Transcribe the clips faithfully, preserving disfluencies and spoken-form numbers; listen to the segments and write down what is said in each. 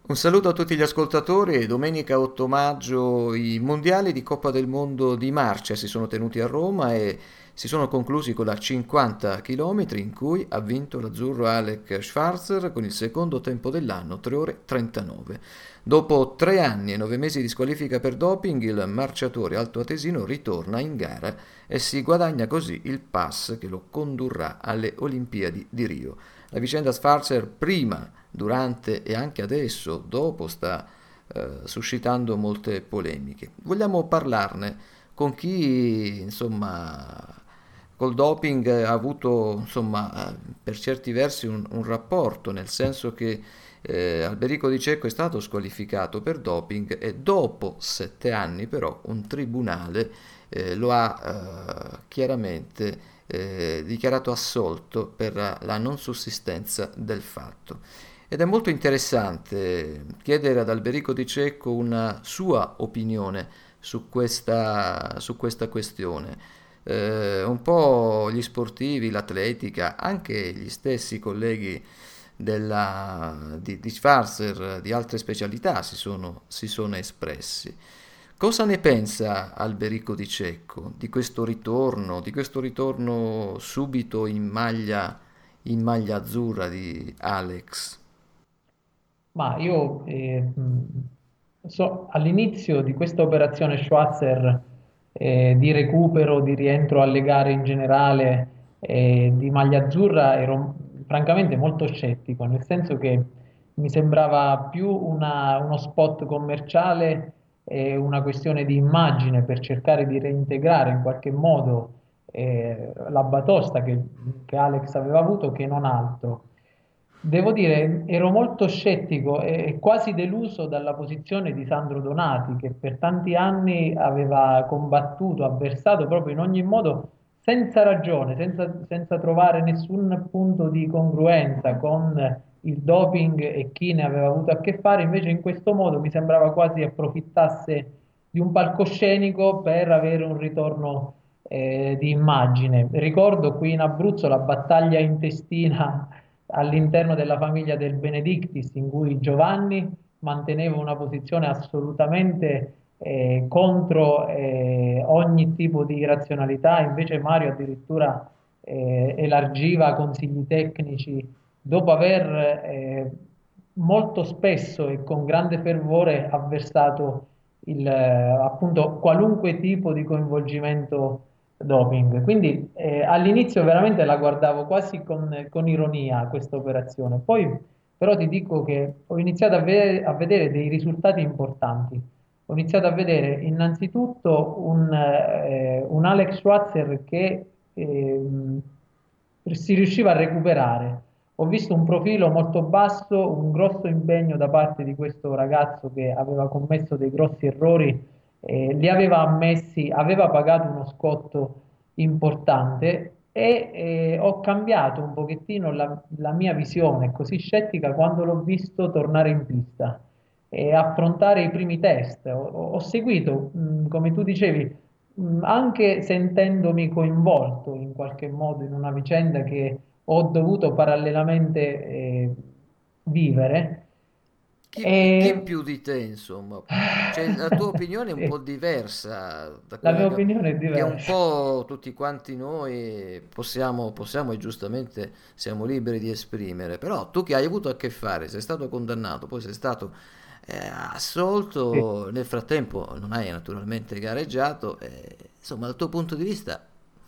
Un saluto a tutti gli ascoltatori. Domenica otto maggio i mondiali di Coppa del Mondo di marcia si sono tenuti a Roma e si sono conclusi con la cinquanta chilometri in cui ha vinto l'azzurro Alec Schwarzer con il secondo tempo dell'anno, tre ore trentanove. Dopo tre anni e nove mesi di squalifica per doping, il marciatore altoatesino ritorna in gara e si guadagna così il pass che lo condurrà alle Olimpiadi di Rio. La vicenda Schwarzer prima, durante e anche adesso, dopo, sta eh, suscitando molte polemiche. Vogliamo parlarne con chi, insomma, col doping ha avuto, insomma, eh, per certi versi un, un rapporto, nel senso che eh, Alberico Di Cecco è stato squalificato per doping e dopo sette anni però un tribunale eh, lo ha eh, chiaramente eh, dichiarato assolto per la non sussistenza del fatto. Ed è molto interessante chiedere ad Alberico Di Cecco una sua opinione su questa, su questa questione. Eh, un po' gli sportivi, l'atletica, anche gli stessi colleghi della, di, di Schwarzer, di altre specialità si sono, si sono espressi. Cosa ne pensa Alberico Di Cecco di questo ritorno, di questo ritorno subito in maglia, in maglia azzurra di Alex? Ma io eh, mh, so, all'inizio di questa operazione Schwarzer eh, di recupero, di rientro alle gare in generale eh, di maglia azzurra ero francamente molto scettico, nel senso che mi sembrava più una- uno spot commerciale e una questione di immagine per cercare di reintegrare in qualche modo eh, la batosta che, che Alex aveva avuto che non altro. Devo dire, ero molto scettico e e quasi deluso dalla posizione di Sandro Donati, che per tanti anni aveva combattuto, avversato proprio in ogni modo, senza ragione, senza, senza trovare nessun punto di congruenza con il doping e chi ne aveva avuto a che fare. Invece in questo modo mi sembrava quasi approfittasse di un palcoscenico per avere un ritorno eh, di immagine. Ricordo qui in Abruzzo la battaglia intestina all'interno della famiglia del Benedictis, in cui Giovanni manteneva una posizione assolutamente eh, contro eh, ogni tipo di razionalità, invece Mario addirittura eh, elargiva consigli tecnici dopo aver eh, molto spesso e con grande fervore avversato il, eh, appunto qualunque tipo di coinvolgimento doping. Quindi eh, all'inizio veramente la guardavo quasi con, con ironia questa operazione. Poi però ti dico che ho iniziato a vedere, a vedere dei risultati importanti. Ho iniziato a vedere innanzitutto un, eh, un Alex Schwarzer che ehm, si riusciva a recuperare. Ho visto un profilo molto basso, un grosso impegno da parte di questo ragazzo che aveva commesso dei grossi errori, eh, li aveva ammessi, aveva pagato uno scotto importante e eh, ho cambiato un pochettino la, la mia visione così scettica quando l'ho visto tornare in pista e affrontare i primi test. Ho, ho seguito, mh, come tu dicevi, mh, anche sentendomi coinvolto in qualche modo in una vicenda che ho dovuto parallelamente eh, vivere. Chi, chi E... più di te, insomma? Cioè, la tua opinione è un po' Sì, diversa da la quella mia che, opinione è che un diversa. po' tutti quanti noi possiamo, possiamo e giustamente siamo liberi di esprimere. Però tu che hai avuto a che fare, sei stato condannato, poi sei stato eh, Sì. assolto, nel frattempo non hai naturalmente gareggiato, eh, insomma, dal tuo punto di vista...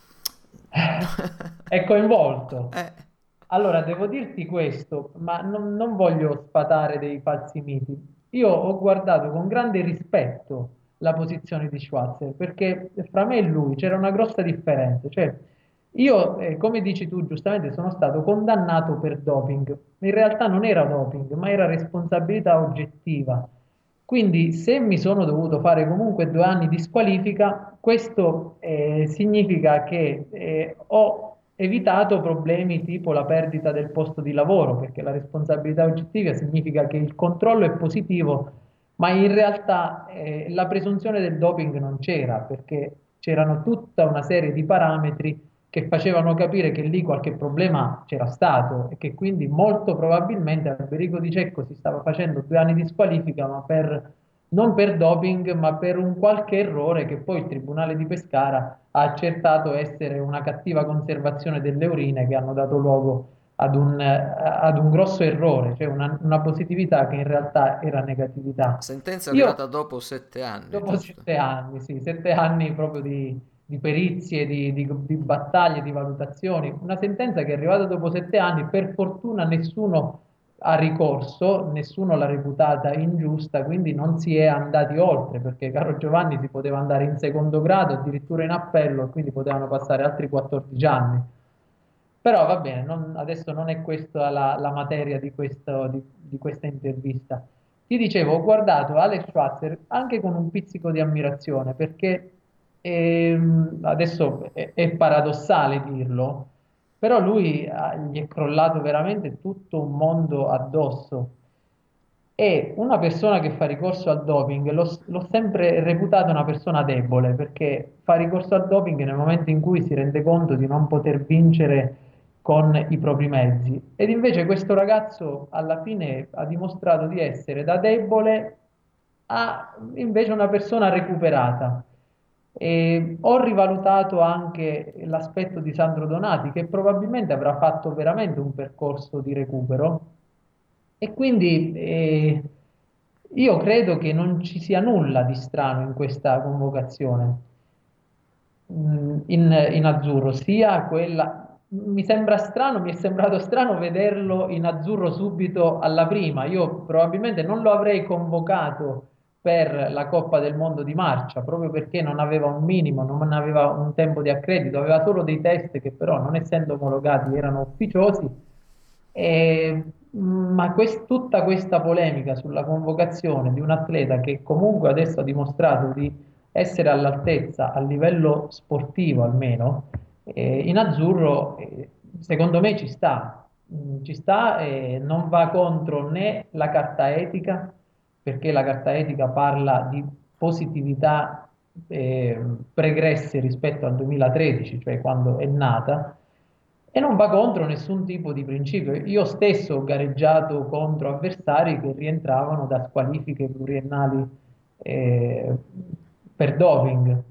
È coinvolto. Eh, Allora, devo dirti questo, ma non, non voglio sfatare dei falsi miti. Io ho guardato con grande rispetto la posizione di Schwarzer, perché fra me e lui c'era una grossa differenza. Cioè, io, eh, come dici tu giustamente, sono stato condannato per doping. In realtà non era doping, ma era responsabilità oggettiva. Quindi, se mi sono dovuto fare comunque due anni di squalifica, questo eh, significa che eh, ho evitato problemi tipo la perdita del posto di lavoro, perché la responsabilità oggettiva significa che il controllo è positivo, ma in realtà eh, la presunzione del doping non c'era, perché c'erano tutta una serie di parametri che facevano capire che lì qualche problema c'era stato e che quindi molto probabilmente Alberico Di Cecco si stava facendo due anni di squalifica, ma per, non per doping, ma per un qualche errore che poi il Tribunale di Pescara ha accertato essere una cattiva conservazione delle urine che hanno dato luogo ad un, eh, ad un grosso errore, cioè una, una positività che in realtà era negatività. Sentenza Io arrivata dopo sette anni, dopo giusto? sette anni, sì, sette anni proprio di, di perizie, di, di- di battaglie, di valutazioni, una sentenza che è arrivata dopo sette anni, per fortuna nessuno ha ricorso, nessuno l'ha reputata ingiusta, quindi non si è andati oltre, perché caro Giovanni si poteva andare in secondo grado, addirittura in appello, e quindi potevano passare altri quattordici anni. Però va bene, non- adesso non è questa la, la materia di, questo- di- di questa intervista. Ti dicevo, ho guardato Alex Schwarzer anche con un pizzico di ammirazione, perché ehm, adesso è, è paradossale dirlo, però lui ah, gli è crollato veramente tutto un mondo addosso. E una persona che fa ricorso al doping, l'ho l'ho sempre reputata una persona debole, perché fa ricorso al doping nel momento in cui si rende conto di non poter vincere con i propri mezzi. Ed invece questo ragazzo alla fine ha dimostrato di essere da debole a invece una persona recuperata. E ho rivalutato anche l'aspetto di Sandro Donati, che probabilmente avrà fatto veramente un percorso di recupero e quindi eh, io credo che non ci sia nulla di strano in questa convocazione mh, in, in azzurro, sia quella. Mi sembra strano, mi è sembrato strano vederlo in azzurro subito alla prima. Io probabilmente non lo avrei convocato per la Coppa del Mondo di marcia, proprio perché non aveva un minimo, non aveva un tempo di accredito, aveva solo dei test che però, non essendo omologati, erano ufficiosi. E, ma quest- tutta questa polemica sulla convocazione di un atleta che comunque adesso ha dimostrato di essere all'altezza a livello sportivo almeno, eh, in azzurro, eh, secondo me ci sta. Mm, ci sta e non va contro né la carta etica, perché la carta etica parla di positività eh, pregresse rispetto al duemilatredici, cioè quando è nata, e non va contro nessun tipo di principio. Io stesso ho gareggiato contro avversari che rientravano da squalifiche pluriennali eh, per doping.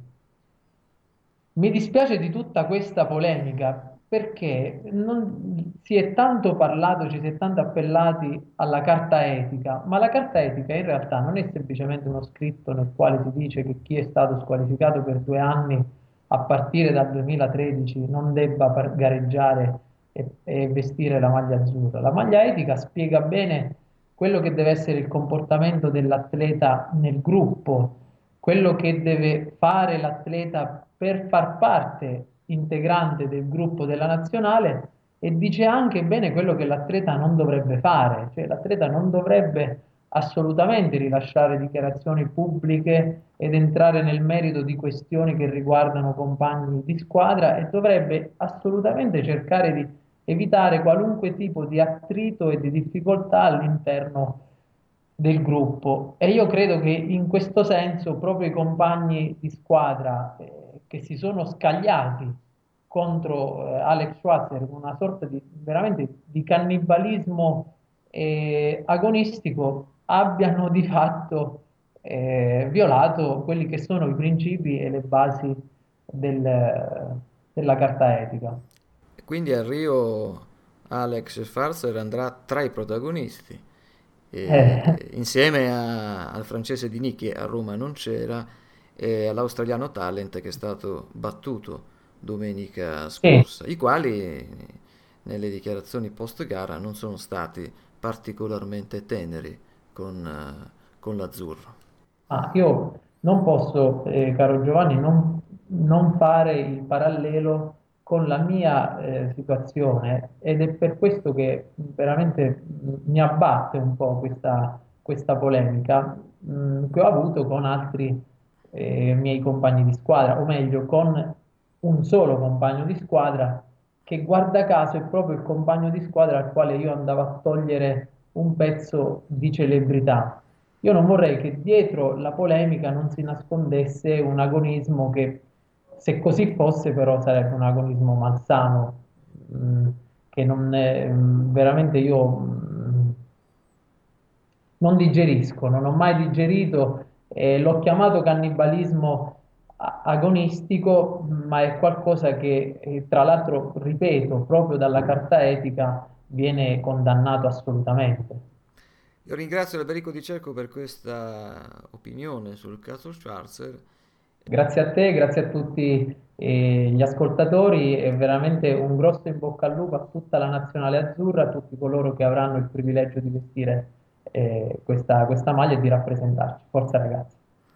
Mi dispiace di tutta questa polemica perché non- si è tanto parlato, ci si è tanto appellati alla carta etica, ma la carta etica in realtà non è semplicemente uno scritto nel quale si dice che chi è stato squalificato per due anni a partire dal duemilatredici non debba par- gareggiare e, e vestire la maglia azzurra. La maglia etica spiega bene quello che deve essere il comportamento dell'atleta nel gruppo, quello che deve fare l'atleta per far parte integrante del gruppo della nazionale e dice anche bene quello che l'atleta non dovrebbe fare, cioè l'atleta non dovrebbe assolutamente rilasciare dichiarazioni pubbliche ed entrare nel merito di questioni che riguardano compagni di squadra e dovrebbe assolutamente cercare di evitare qualunque tipo di attrito e di difficoltà all'interno del gruppo. E io credo che in questo senso proprio i compagni di squadra eh, che si sono scagliati contro eh, Alex Schwarzer con una sorta di veramente di cannibalismo eh, agonistico abbiano di fatto eh, violato quelli che sono i principi e le basi del- della carta etica. E quindi a Rio Alex Farser andrà tra i protagonisti, Eh, e insieme a- al francese Di Nicchi, a Roma non c'era, e all'australiano Talent che è stato battuto domenica sì. scorsa, i quali nelle dichiarazioni post gara non sono stati particolarmente teneri con, eh, con l'azzurro. Ah, io non posso, eh, caro Giovanni, non, non fare il parallelo con la mia eh, situazione ed è per questo che veramente mh, mi abbatte un po' questa, questa polemica mh, che ho avuto con altri eh, miei compagni di squadra, o meglio, con un solo compagno di squadra che guarda caso è proprio il compagno di squadra al quale io andavo a togliere un pezzo di celebrità. Io non vorrei che dietro la polemica non si nascondesse un agonismo che se così fosse, però, sarebbe un agonismo malsano, mh, che non è, mh, veramente io mh, non digerisco, non ho mai digerito, e l'ho chiamato cannibalismo a- agonistico, ma è qualcosa che, eh, tra l'altro, ripeto, proprio dalla carta etica viene condannato assolutamente. Io ringrazio Alberico Di Cecco per questa opinione sul caso Schwarzer. Grazie a te, grazie a tutti eh, gli ascoltatori e veramente un grosso in bocca al lupo a tutta la nazionale azzurra, a tutti coloro che avranno il privilegio di vestire eh, questa, questa maglia e di rappresentarci. Forza ragazzi!